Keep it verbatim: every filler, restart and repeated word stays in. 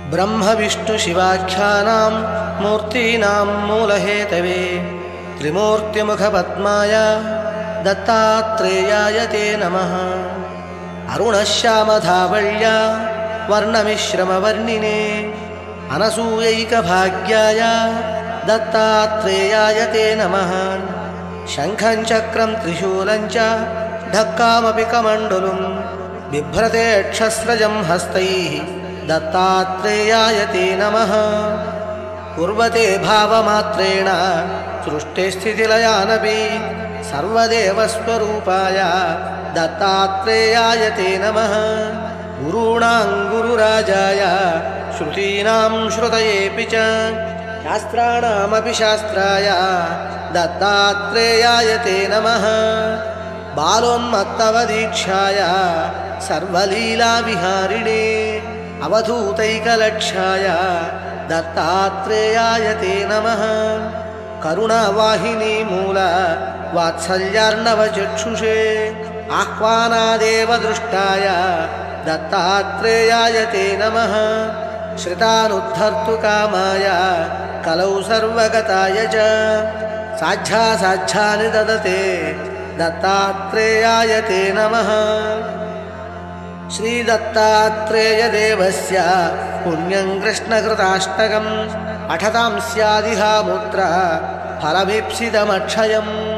ब्रह्मविष्णुशिवाख्यानां मूर्तीनां मूलहेतवे त्रिमूर्तिमुखपद्माय दत्तात्रेयाय ते नमः। अरुणश्यामधावल्या वर्णमिश्रमवर्णिने अनसूयैकभाग्याय दत्तात्रेयाय ते नमः। शङ्खं चक्रं त्रिशूलं च ढक्कामपि कमण्डलुं बिभ्रते अक्षस्रजं हस्तैः दत्तात्रेयाय ते नमः। कुर्वते भावमात्रेण सृष्टिस्थितिलयानपि सर्वदेवस्वरूपाय दत्तात्रेयाय ते नमः। गुरूणां गुरुराजाय श्रुतीनां श्रुतयेऽपि च शास्त्राणामपि शास्त्राय दत्तात्रेयाय ते नमः। बालोन्मत्तवदीक्षाय सर्वलीलाविहारिणे अवधूतैकलक्ष्याय दत्तात्रेयाय ते नमः। करुणावाहिनी मूल वात्सल्यार्णवचक्षुषे आह्वानादेव दृष्टाय दत्तात्रेयाय ते नमः। श्रितानुद्धर्तु कामाय कलौ सर्वगताय च साध्यासाध्यानि ददते दत्तात्रेयाय ते नमः। श्रीदत्तात्रेयदेवस्य पुण्यं कृष्णकृताष्टकं पठतां स्यादिहा मुद्रा फलमीप्सितमक्षयम्।